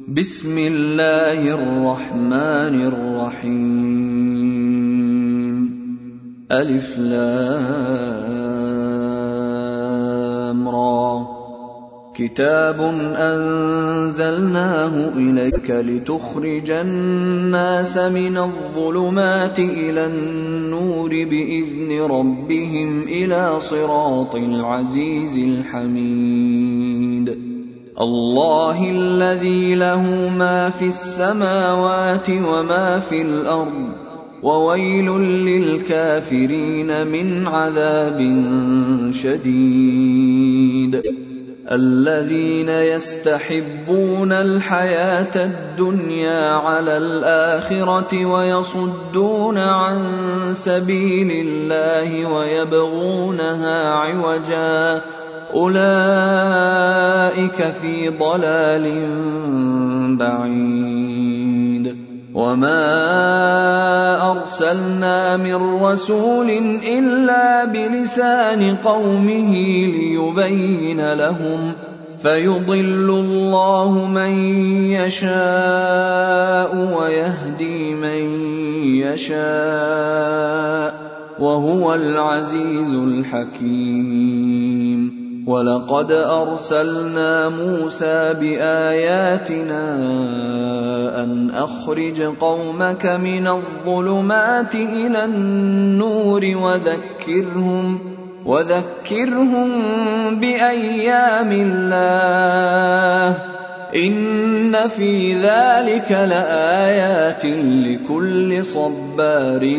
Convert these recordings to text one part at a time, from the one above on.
بسم الله الرحمن الرحيم. ألف لام را. كتاب أنزلناه إليك لتخرج الناس من الظلمات إلى النور بإذن ربهم إلى صراط العزيز الحميد. الله الذي له ما في السماوات وما في الأرض وويل للكافرين من عذاب شديد. الذين يستحبون الحياة الدنيا على الآخرة ويصدون عن سبيل الله ويبغونها عوجا أولئك في ضلال بعيد. وما أرسلنا من رسول إلا بلسان قومه ليبين لهم فيضل الله من يشاء ويهدي من يشاء وهو العزيز الحكيم. ولقد أرسلنا موسى بآياتنا أن أخرج قومك من الظلمات إلى النور وذكرهم بأيام الله إن في ذلك لآيات لكل صبار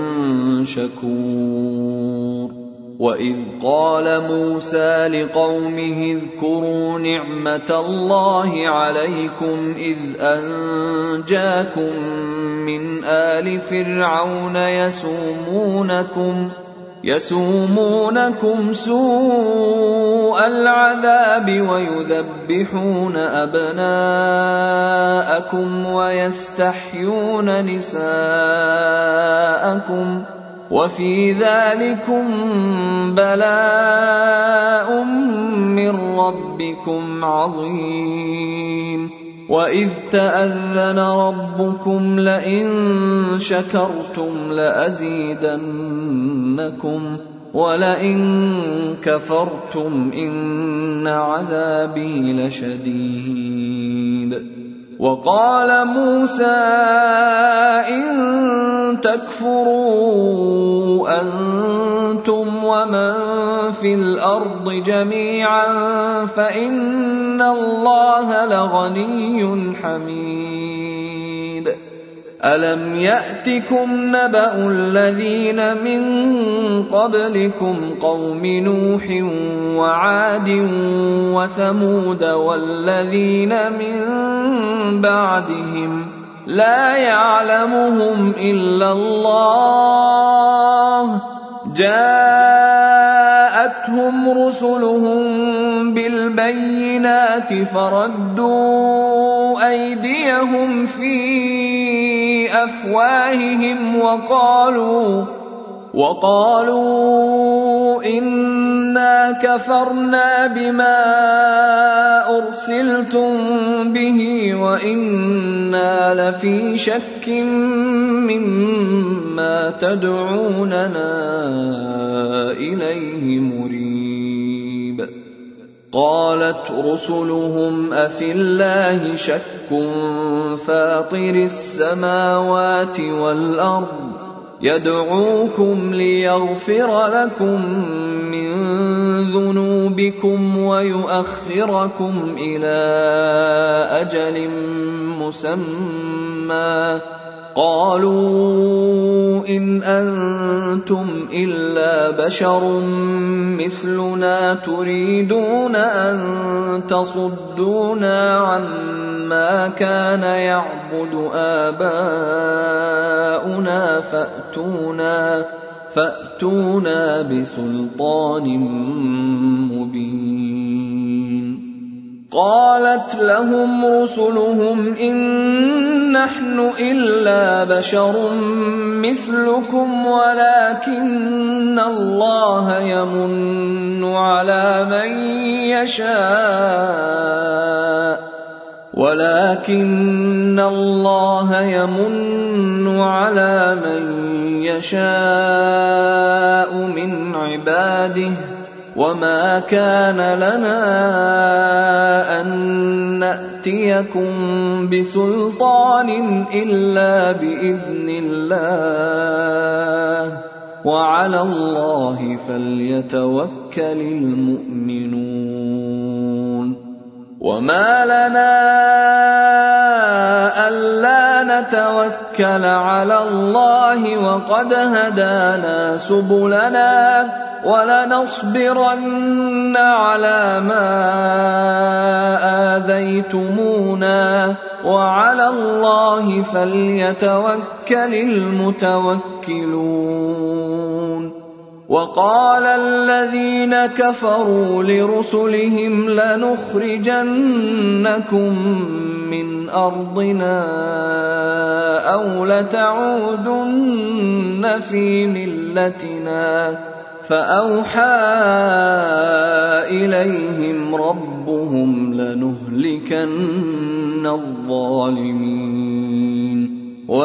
شكور. وإذ قال موسى لقومه اذكروا نعمة الله عليكم إذ أنجاكم من آل فرعون يسومونكم سوء العذاب ويذبحون أبناءكم ويستحيون نساءكم وفي ذلكم بلاء من ربكم عظيم. وإذ تأذن ربكم لئن شكرتم لأزيدنكم ولئن كفرتم إن عذابي لشديد. وقال موسى إن تكفروا أنتم ومن في الأرض جميعا فإن الله لغني حميد. ألم يأتكم نبأ الذين من قبلكم قوم نوح وعاد وثمود والذين من بعدهم لا يعلمهم إلا الله جاءتهم رسلهم بالبينات فردوا أيديهم في أفواههم وقالوا إنا كفرنا بما أرسلتم به وإنا لفي شك مما تدعوننا إليه مريب. قالت رسلهم أفي الله شك فاطر السماوات والأرض يدعوكم ليغفر لكم من ذنوبكم ويؤخركم إلى أجل مسمى قالوا إن أنتم إلا بشر مثلنا تريدون أن تصدونا عما كان يعبد آباؤنا فأتونا بسلطان مبين. قالت لهم رسلهم إن نحن إلا بشر مثلكم ولكن الله يمن على من يشاء ولكن الله يمن على من يشاء من عباده وما كان لنا أن نأتيكم بسلطان إلا بإذن الله وعلى الله فليتوكل المؤمنون وما لنا ألا نتوكل على الله وقد هدانا سبلنا ولنصبرن على ما آذيتمونا وعلى الله فليتوكل المتوكلون وقال الذين كفروا لرسلهم لنخرجنكم من أرضنا أو لتعودن في ملتنا فأوحى إليهم ربهم لنهلكن الظالمين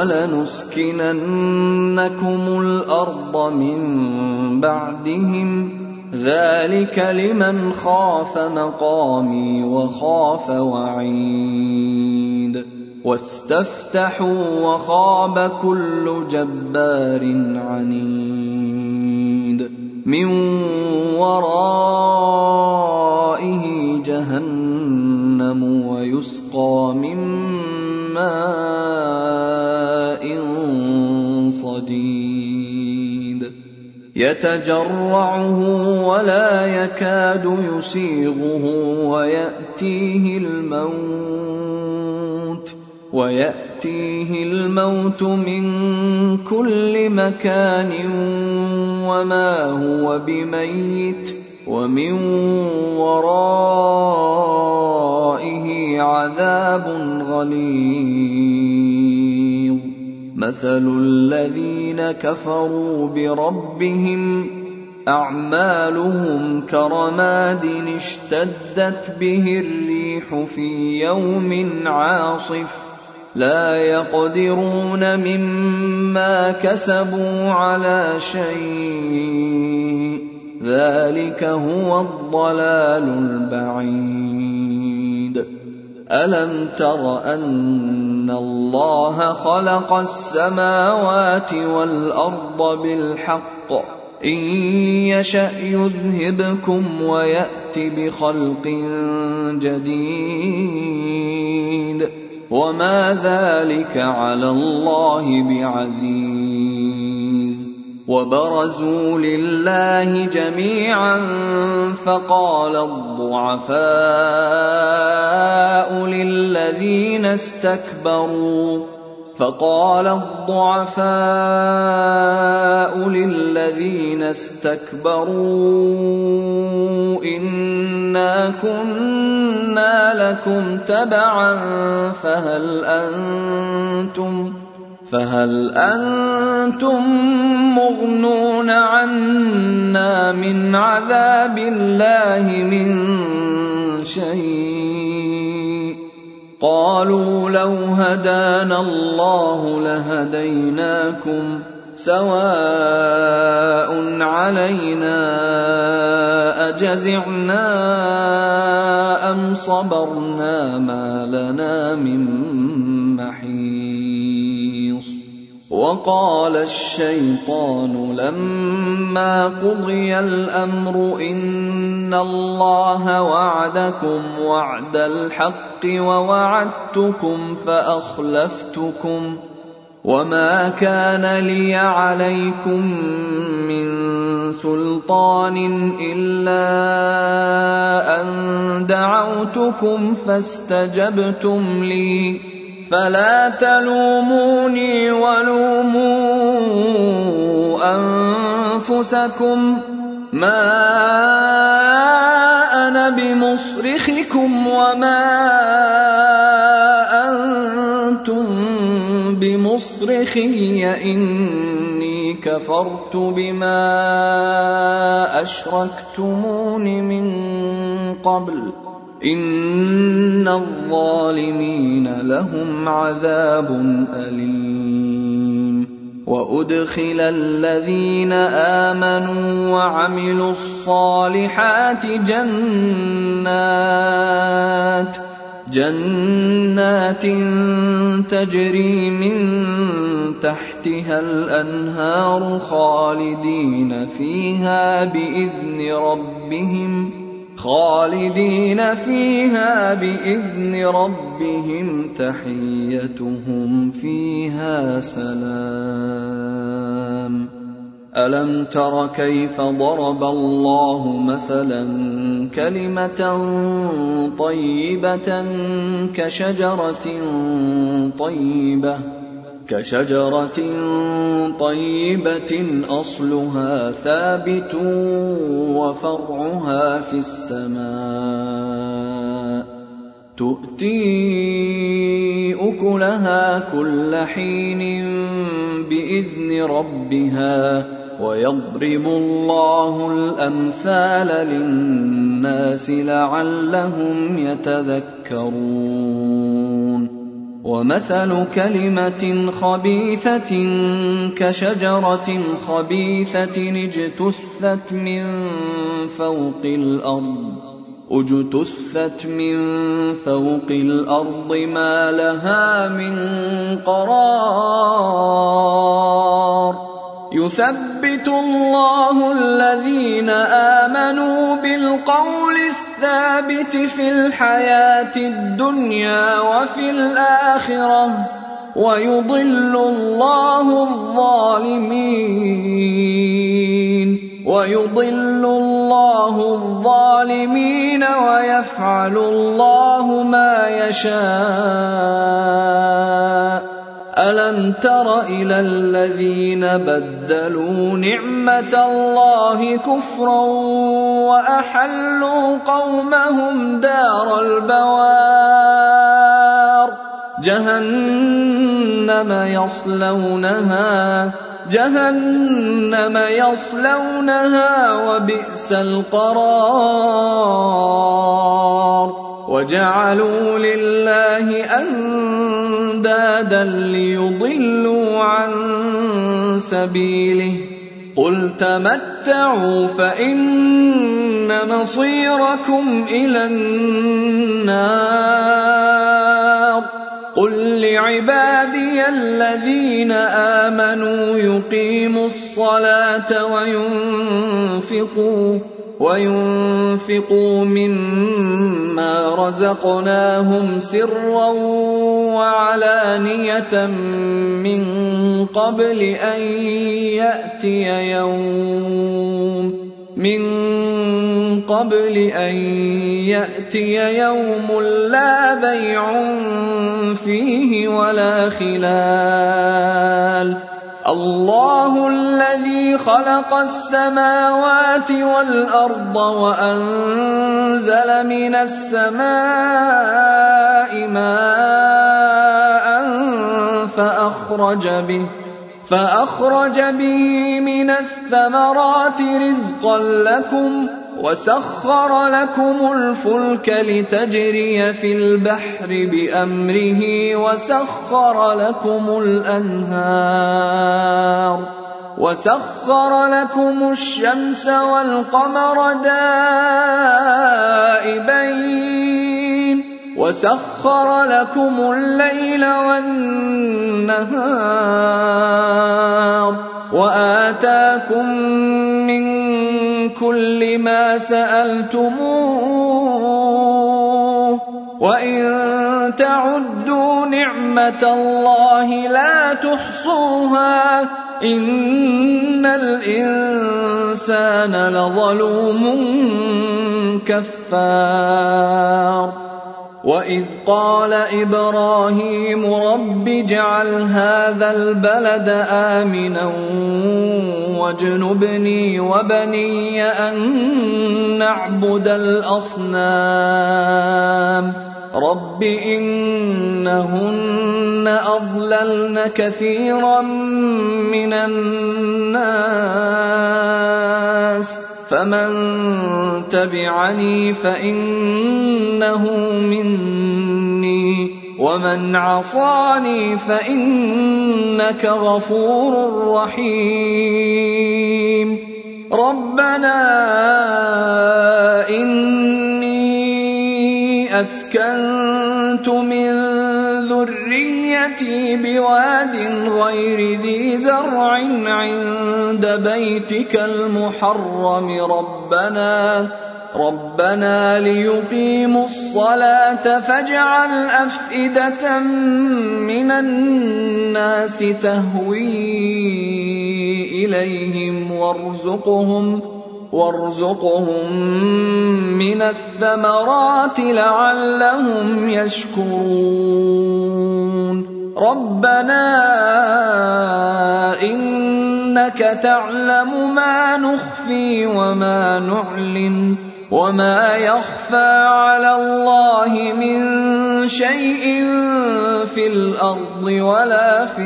ولنسكننكم الأرض من بعدهم ذلك لمن خاف مقامي وخاف وعيد واستفتحوا وخاب كل جبار عنيد من ورائه جهنم ويسقى من ماء صديد يتجرعه ولا يكاد يسيغه ويأتيه الموت من كل مكان وما هو بميت ومن ورائه عذاب غليظ مثل الذين كفروا بربهم أعمالهم كرماد اشتدت به الريح في يوم عاصف لا يقدرون مما كسبوا على شيء ذلك هو الضلال البعيد ألم تر أن الله خلق السماوات والأرض بالحق إن يشأ يذهبكم ويأت بخلق جديد وما ذلك على الله بعزيز وبرزوا لله جميعا فقال الضعفاء للذين استكبروا إنا كنا لكم تبعا فهل أنتم مغنون عنا من عذاب الله من شيء قالوا لو هدانا الله لهديناكم سواء علينا أجزعنا أم صبرنا ما لنا من محيص وقال الشيطان لما قضي الأمر إن الله وعدكم وعد الحق ووعدتكم فأخلفتكم وما كان لي عليكم من سلطان إلا أن دعوتكم فاستجبتم لي فلا تلوموني ولوموا أنفسكم ما أنا بمصرخكم وما أنتم بمصرخي إني كفرت بما أشركتمون من قبل إن الظالمين لهم عذاب أليم. وأدخل الذين آمنوا وعملوا الصالحات جنات تجري من تحتها الأنهار خالدين فيها بإذن ربهم تحيتهم فيها سلام. ألم تر كيف ضرب الله مثلا كلمة طيبة كشجرة طيبة أصلها ثابت وفرعها في السماء تؤتي أكلها كل حين بإذن ربها ويضرب الله الأمثال للناس لعلهم يتذكرون. ومثل كلمة خبيثة كشجرة خبيثة اجتثت من فوق الأرض ما لها من قرار. يثبت الله الذين آمنوا بالقول الثابت في الحياة الدنيا وفي الآخرة ويضل الله الظالمين ويفعل الله ما يشاء. ألم تر إلى الذين بدلوا نعمة الله كفرا وأحلوا قومهم دار البوار جهنم يصلونها وبئس القرار. وجعلوا لله أندادا ليضلوا عن سبيله قل تمتعوا فإن مصيركم إلى النار. قل لعبادي الذين آمنوا يقيموا الصلاة وينفقوا مما رزقناهم سرا وعلانية من قبل أن يأتي يوم لا بيع فيه ولا خلال. الله الذي خلق السماوات والأرض وأنزل من السماء ماء فأخرج به من الثمرات رزقا لكم وسخر لكم الفلك لتجري في البحر بأمره وسخر لكم الشمس والقمر دائبين وسخر لكم الليل والنهار وآتاكم من كل ما سألتموه وإن تعدوا نعمة الله لا تحصوها إن الإنسان لظلوم كفار. وإذ قال إبراهيم رب اجعل هذا البلد آمنا واجنبني وبني أن نعبد الأصنام رب إنهن أضللن كثيرا من الناس فمن تبعني فإنه مني ومن عصاني فإنك غفور رحيم ربنا إني أسكنت من ذريتي بواد غير ذي زرع عند بيتك المحرم ربنا ليقيموا الصلاة فاجعل أفئدة من الناس تهوي إليهم وارزقهم من الثمرات لعلهم يشكرون ربنا إنك تعلم ما نخفي وما نعلن وما يخفى على الله من شيء في الأرض ولا في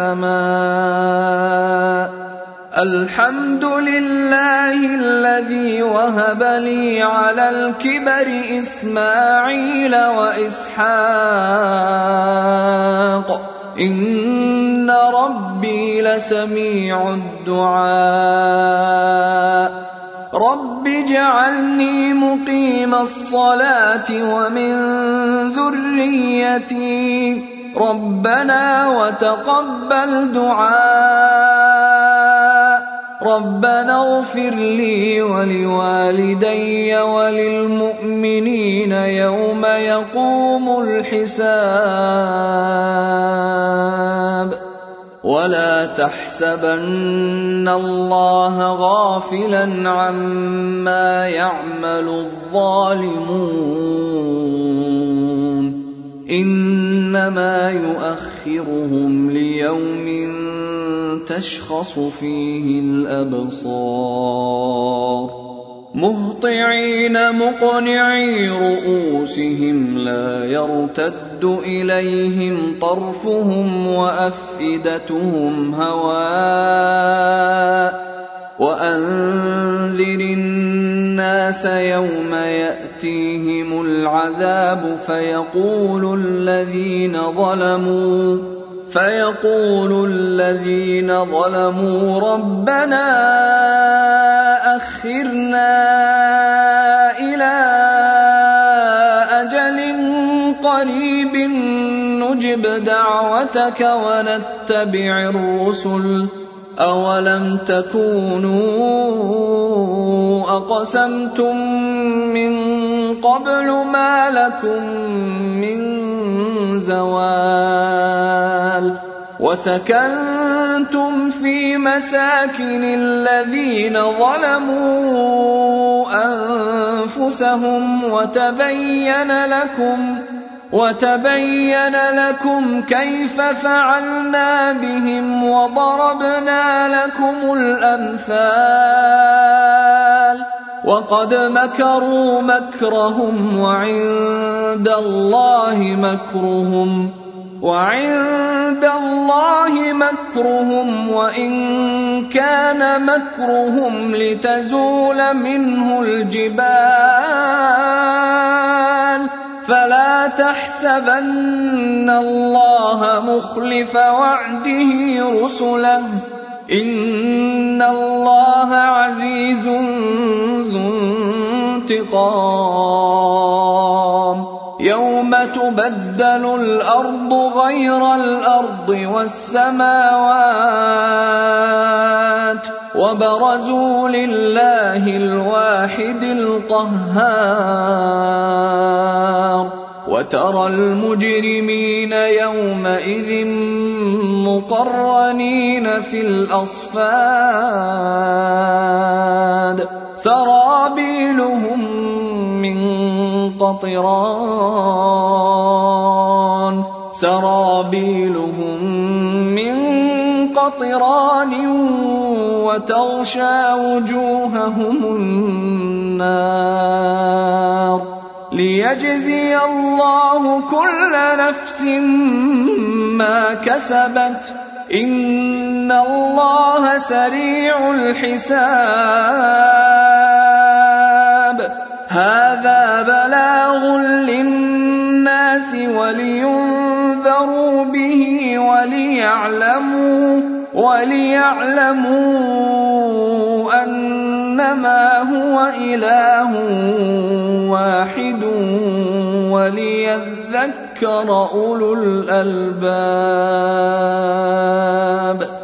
السماء الحمد لله الذي وهب لي على الكبر إسماعيل وإسحاق إن ربي لسميع الدعاء رب اجعلني مقيم الصلاة ومن ذريتي ربنا وتقبل دعاء ربنا اغفر لي ولوالدي وللمؤمنين يوم يقوم الحساب ولا تحسبن الله غافلا عما يعمل الظالمون إنما يؤخرهم ليوم تشخص فيه الأبصار مهطعين مقنعي رؤوسهم لا يرتد إليهم طرفهم وأفئدتهم هواء وأنذر الناس يوم يأتيهم العذاب فيقول الذين ظلموا ربنا أخرنا إلى أجل قريب نجب دعوتك ونتبع الرسل أولم تكونوا أقسمتم من قبل ما لكم من زوال وسكنتم في مساكن الذين ظلموا أنفسهم وتبين لكم كيف فعلنا بهم وضربنا لكم الأمثال وقد مكروا مكرهم وعند الله مكرهم وإن كان مكرهم لتزول منه الجبال فلا تحسبن الله مخلف وعده رسله إن الله عزيز ذو انتقام يوم تبدل الأرض غير الأرض والسماوات وبرزوا لله الواحد القهار وترى المجرمين يومئذ مقرنين في الأصفاد سرابيلهم من قطران وتغشى وجوههم النار ليجزي الله كل نفس ما كسبت إن الله سريع الحساب هذا بلاغ للناس ولينذروا به وليعلموا أنما هو إله واحد وليذكر أولو الألباب.